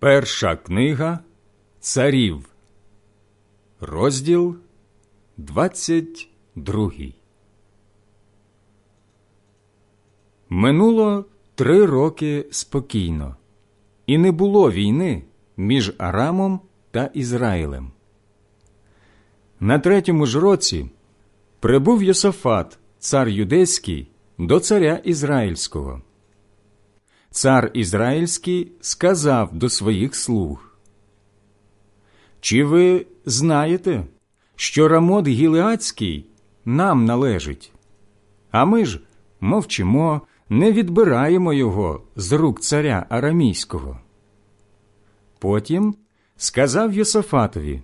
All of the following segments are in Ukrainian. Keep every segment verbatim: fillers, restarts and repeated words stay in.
Перша книга Царів, розділ двадцять другий. Минуло три роки спокійно, і не було війни між Арамом та Ізраїлем. На третьому ж році прибув Йосафат, цар юдейський, до царя Ізраїльського. Цар Ізраїльський сказав до своїх слуг: «Чи ви знаєте, що Рамот Гілеадський нам належить? А ми ж мовчимо, не відбираємо його з рук царя Арамійського». Потім сказав Йосафатові: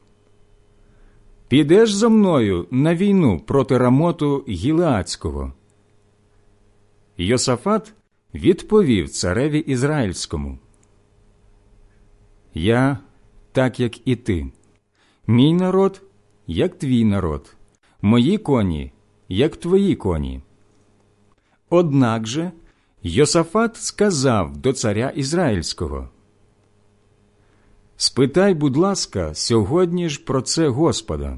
«Підеш зо мною на війну проти Рамоту Гілеадського». Йосафат відповів цареві Ізраїльському: «Я так, як і ти, мій народ, як твій народ, мої коні, як твої коні». Однак же Йосафат сказав до царя Ізраїльського: «Спитай, будь ласка, сьогодні ж про це Господа».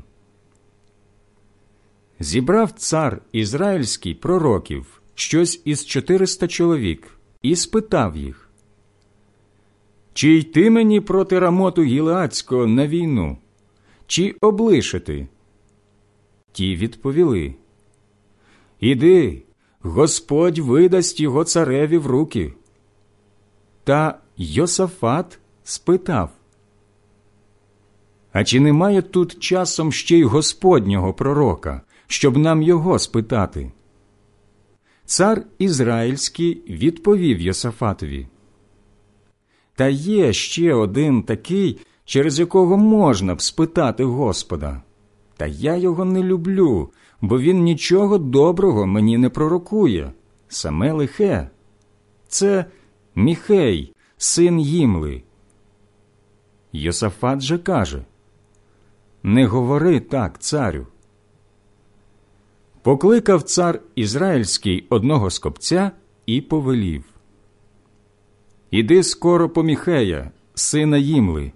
Зібрав цар Ізраїльський пророків, щось із чотириста чоловік, і спитав їх: «Чи йти мені проти Рамоту Гілеадського на війну, чи облишити?» Ті відповіли: «Іди, Господь видасть його цареві в руки». Та Йосафат спитав: «А чи немає тут часом ще й Господнього пророка, щоб нам його спитати?» Цар Ізраїльський відповів Йосафатові: «Та є ще один такий, через якого можна б спитати Господа. Та я його не люблю, бо він нічого доброго мені не пророкує, саме лихе. Це Міхей, син Їмли». Йосафат же каже: «Не говори так, царю». Покликав цар Ізраїльський одного з копця і повелів: «Іди скоро по Міхея, сина Їмли».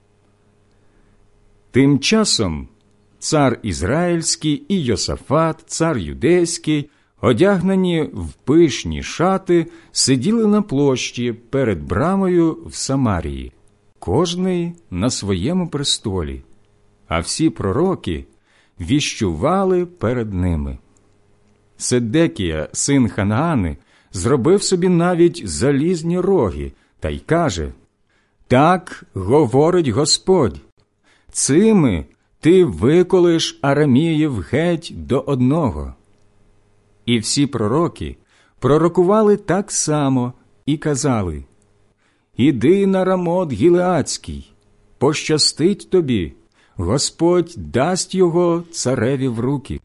Тим часом цар Ізраїльський і Йосафат, цар юдейський, одягнені в пишні шати, сиділи на площі перед брамою в Самарії, кожний на своєму престолі, а всі пророки віщували перед ними. Седекія, син Ханаани, зробив собі навіть залізні роги та й каже: «Так говорить Господь, цими ти виколиш араміїв геть до одного». І всі пророки пророкували так само і казали: «Іди на Рамот Гілеадський, пощастить тобі, Господь дасть його цареві в руки».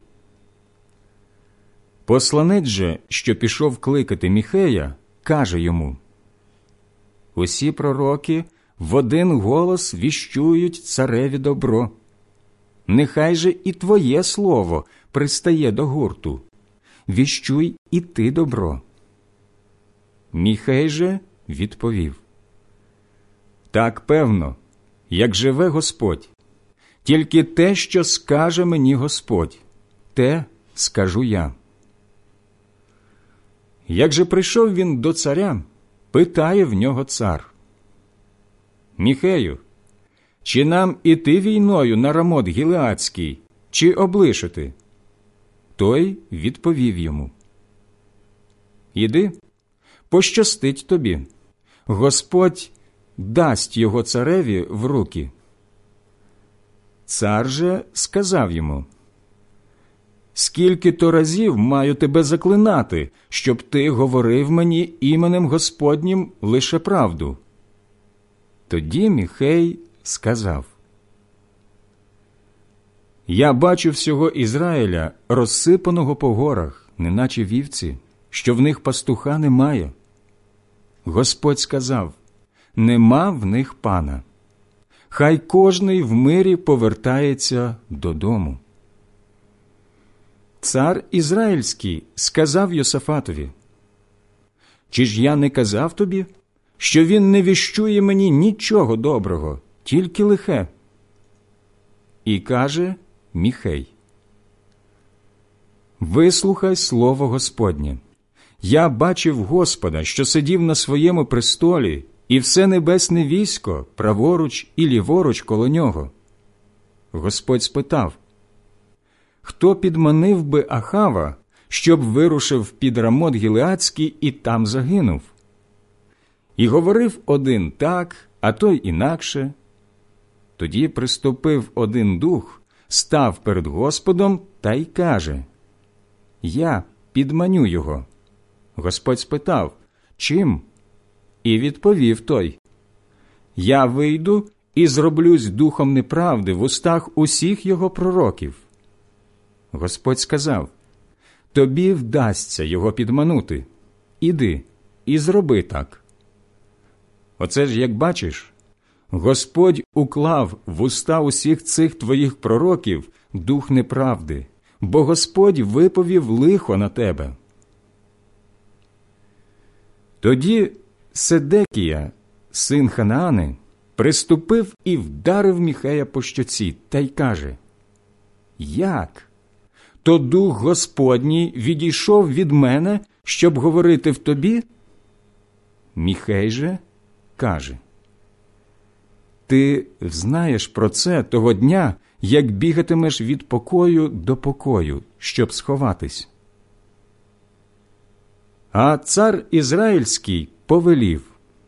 Посланець же, що пішов кликати Міхея, каже йому: «Усі пророки в один голос віщують цареві добро. Нехай же і твоє слово пристає до гурту. Віщуй і ти добро». Міхей же відповів: «Так певно, як живе Господь, тільки те, що скаже мені Господь, те скажу я». Як же прийшов він до царя, питає в нього цар: «Міхею, чи нам іти війною на Рамот Гілеадський, чи облишити?» Той відповів йому: «Іди, пощастить тобі, Господь дасть його цареві в руки». Цар же сказав йому: «Скільки то разів маю тебе заклинати, щоб ти говорив мені іменем Господнім лише правду?» Тоді Міхей сказав: «Я бачу всього Ізраїля, розсипаного по горах, неначе вівці, що в них пастуха немає. Господь сказав: нема в них пана. Хай кожний в мирі повертається додому». Цар Ізраїльський сказав Йосафатові: «Чи ж я не казав тобі, що він не віщує мені нічого доброго, тільки лихе. І каже Міхей: «Вислухай слово Господнє. Я бачив Господа, що сидів на своєму престолі, і все небесне військо праворуч і ліворуч коло нього». Господь спитав: «Хто підманив би Ахава, щоб вирушив під Рамот Гілеадський і там загинув?» І говорив один так, а той інакше. Тоді приступив один дух, став перед Господом та й каже: «Я підманю його». Господь спитав: «Чим?» І відповів той: «Я вийду і зроблюсь духом неправди в устах усіх його пророків». Господь сказав: «Тобі вдасться його підманути. Іди і зроби так». Оце ж, як бачиш, Господь уклав в уста усіх цих твоїх пророків дух неправди, бо Господь виповів лихо на тебе. Тоді Седекія, син Ханаани, приступив і вдарив Міхея по щоці та й каже: «Як? То дух Господній відійшов від мене, щоб говорити в тобі?» Міхей же каже: «Ти знаєш про це того дня, як бігатимеш від покою до покою, щоб сховатись». А цар Ізраїльський повелів: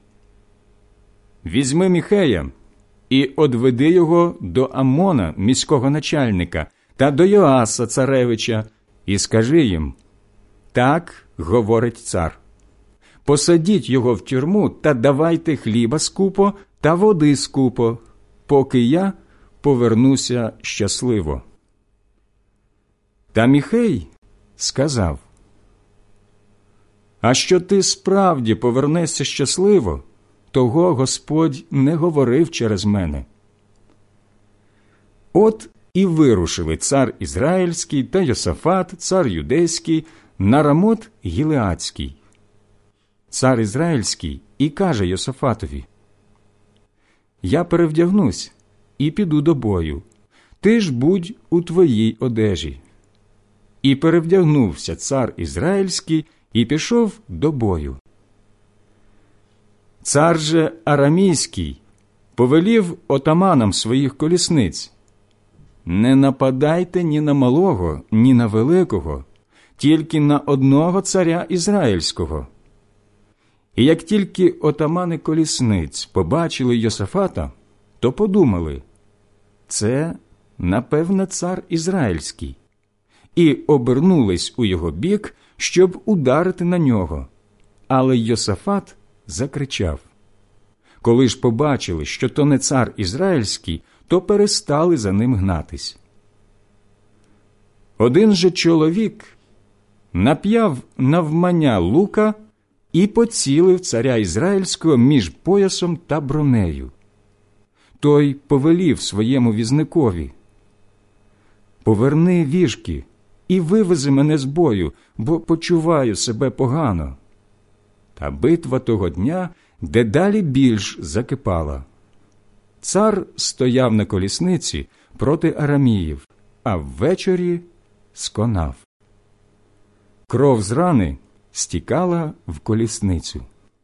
«Візьми Міхея і одведи його до Амона, міського начальника, та до Йоаса, царевича, і скажи їм: так говорить цар. Посадіть його в тюрму та давайте хліба скупо та води скупо, поки я повернуся щасливо». Та Міхей сказав: «А що ти справді повернешся щасливо, того Господь не говорив через мене». От і вирушили цар Ізраїльський та Йосафат, цар Юдейський, на Рамот Гілеадський. Цар Ізраїльський і каже Йосафатові: «Я перевдягнусь і піду до бою, ти ж будь у твоїй одежі». І перевдягнувся цар Ізраїльський і пішов до бою. Цар же Арамійський повелів отаманам своїх колісниць: «Не нападайте ні на малого, ні на великого, тільки на одного царя Ізраїльського». І як тільки отамани колісниць побачили Йосафата, то подумали: «Це, напевне, цар Ізраїльський», і обернулись у його бік, щоб ударити на нього. Але Йосафат закричав. Коли ж побачили, що то не цар Ізраїльський, то перестали за ним гнатись. Один же чоловік нап'яв навмання лука і поцілив царя Ізраїльського між поясом та бронею. Той повелів своєму візникові: «Поверни віжки і вивези мене з бою, бо почуваю себе погано». Та битва того дня дедалі більш закипала. Цар стояв на колісниці проти араміїв, а ввечері сконав. Кров з рани стікала в колісницю.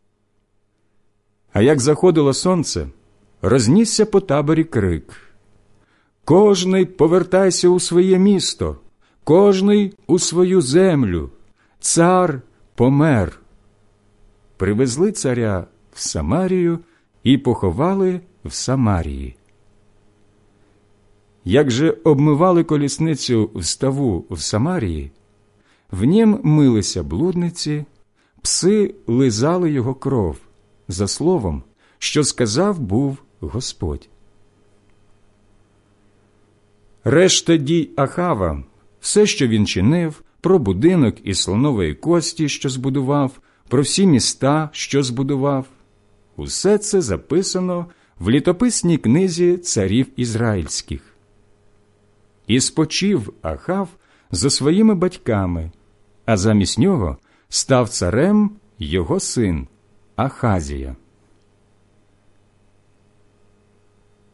А як заходило сонце, рознісся по таборі крик: «Кожний повертайся у своє місто, кожний у свою землю, цар помер». Привезли царя в Самарію і поховали в Самарії. Як же обмивали колісницю в ставу в Самарії, в нім милися блудниці, пси лизали його кров, за словом, що сказав був Господь. Решта дій Ахава, все, що він чинив, про будинок із слонової кості, що збудував, про всі міста, що збудував, усе це записано в літописній книзі царів ізраїльських. І спочив Ахав за своїми батьками, а замість нього став царем його син Ахазія.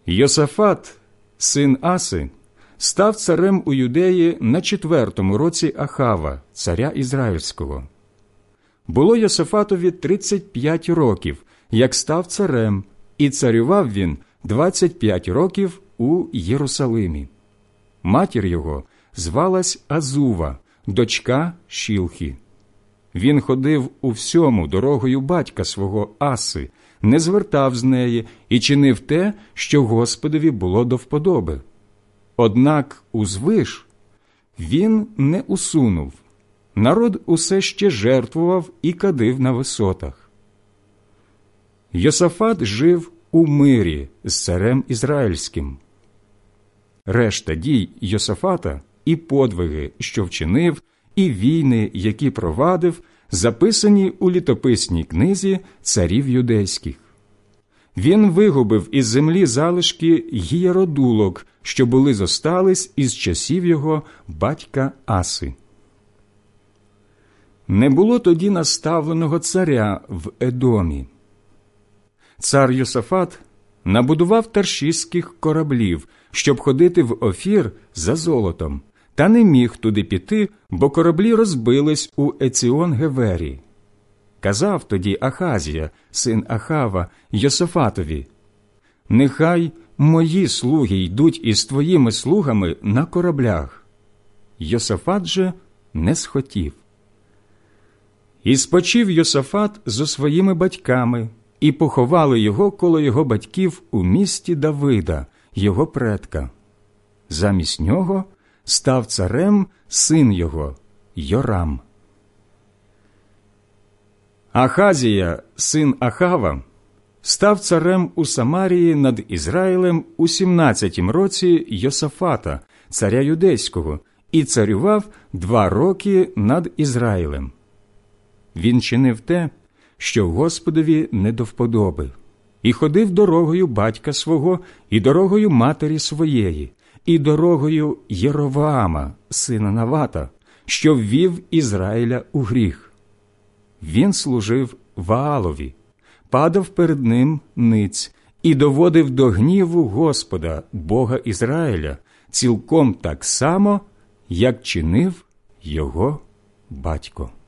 Йосафат, син Аси, став царем у Юдеї на четвертому році Ахава, царя Ізраїльського. Було Йосафатові тридцять п'ять років, як став царем, і царював він двадцять п'ять років у Єрусалимі. Матір його звалась Азува, дочка Шілхі. Він ходив у всьому дорогою батька свого Аси, не звертав з неї і чинив те, що Господові було до вподоби. Однак узвиш він не усунув. Народ усе ще жертвував і кадив на висотах. Йосафат жив у мирі з царем Ізраїльським. Решта дій Йосафата і подвиги, що вчинив, і війни, які провадив, записані у літописній книзі царів юдейських. Він вигубив із землі залишки гієродулок, що були зостались із часів його батька Аси. Не було тоді наставленого царя в Едомі. Цар Йосафат набудував таршиських кораблів, щоб ходити в Офір за золотом, та не міг туди піти, бо кораблі розбились у Еціон-Гевері. Казав тоді Ахазія, син Ахава, Йосафатові: «Нехай мої слуги йдуть із твоїми слугами на кораблях». Йосафат же не схотів. І спочив Йосафат зо своїми батьками, і поховали його коло його батьків у місті Давида, його предка. Замість нього став царем син його Йорам. Ахазія, син Ахава, став царем у Самарії над Ізраїлем у сімнадцятім році Йосафата, царя юдейського, і царював два роки над Ізраїлем. Він чинив те, що Господові не до вподоби, і ходив дорогою батька свого, і дорогою матері своєї, і дорогою Єровоама, сина Навата, що ввів Ізраїля у гріх. Він служив Ваалові, падав перед ним ниць і доводив до гніву Господа, Бога Ізраїля, цілком так само, як чинив його батько.